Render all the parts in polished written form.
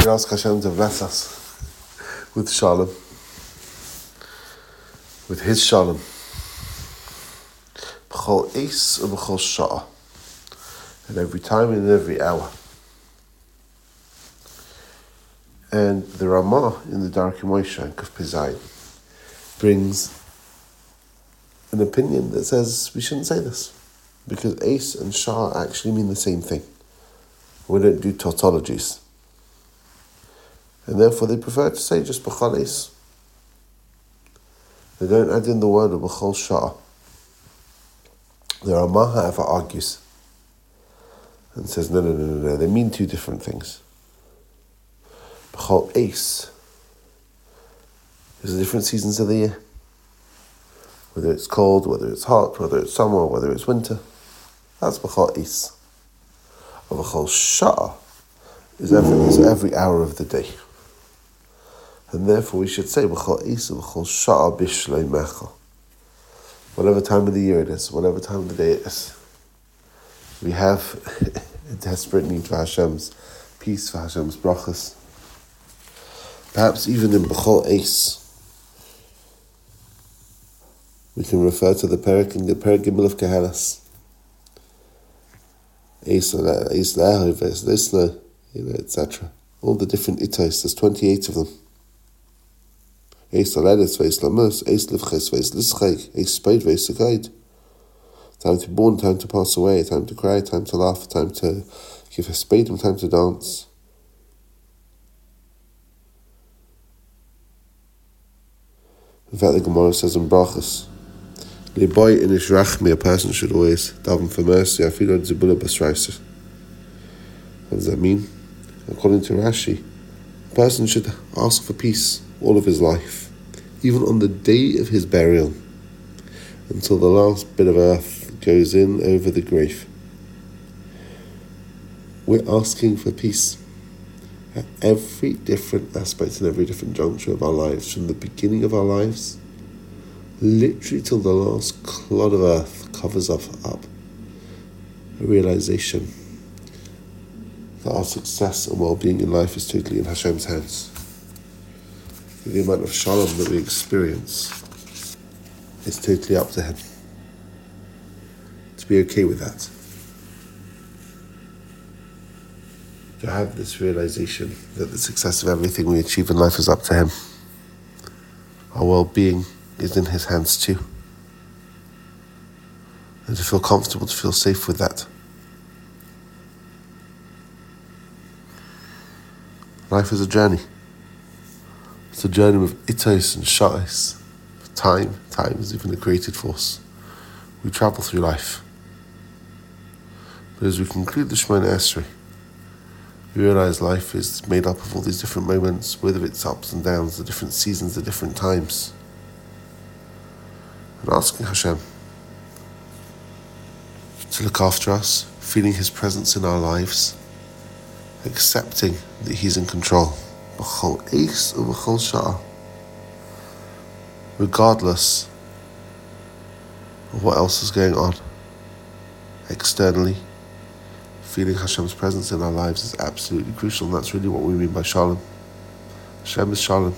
We ask Hashem to bless us with Shalom, with His Shalom. B'chol eis u'b'chol sha'ah, at every time and in every hour. And the Ramah in the Darkei Moshe and Kuf Pizai brings an opinion that says we shouldn't say this, because eis and sha'ah actually mean the same thing. We don't do tautologies. And therefore they prefer to say just b'chol eis. They don't add in the word of b'chol sha'ah. The Ramah, however, argues and says, no, they mean two different things. B'chol eis is the different seasons of the year. Whether it's cold, whether it's hot, whether it's summer, whether it's winter. That's b'chol eis. Or b'chol sha'ah is every hour of the day. And therefore we should say b'chol eis b'chol sha'ah b'shleimecha. Whatever time of the year it is, whatever time of the day it is, we have a desperate need for Hashem's peace, for Hashem's brachas. Perhaps even in b'chol eis, we can refer to the Perek in the Perek Gimel of Kehelas. Eis le'ehov, eis lisno, etc. All the different itos, there's 28 of them. Eis laledes, eis lamus, eis livches, eis lischeg, eis spade, eis segaid. Time to be born, time to pass away, time to cry, time to laugh, time to give a spade, and time to dance. In fact, the Gemara says in Brachas, Liboy in his rachmi, a person should always daven for mercy. I feel like Zebullah Basraiser. What does that mean? According to Rashi, a person should ask for peace all of his life, even on the day of his burial, until the last bit of earth goes in over the grave. We're asking for peace at every different aspect and every different juncture of our lives, from the beginning of our lives, literally till the last clod of earth covers up. A realization that our success and well-being in life is totally in Hashem's hands. The amount of shalom that we experience is totally up to Him. To be okay with that. To have this realization that the success of everything we achieve in life is up to Him. Our well-being is in His hands too. And to feel comfortable, to feel safe with that. Life is a journey. It's a journey with itos and sha'os. Time is even a created force. We travel through life. But as we conclude the Shemona Esrei, we realize life is made up of all these different moments, with its ups and downs, the different seasons, the different times. And asking Hashem to look after us, feeling His presence in our lives, accepting that He's in control. B'chol eis u'b'chol sha'ah. Regardless of what else is going on externally, feeling Hashem's presence in our lives is absolutely crucial, and that's really what we mean by shalom. Hashem is shalom.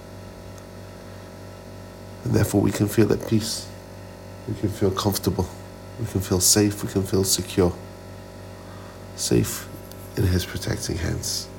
And therefore we can feel at peace. We can feel comfortable. We can feel safe. We can feel secure. Safe in His protecting hands.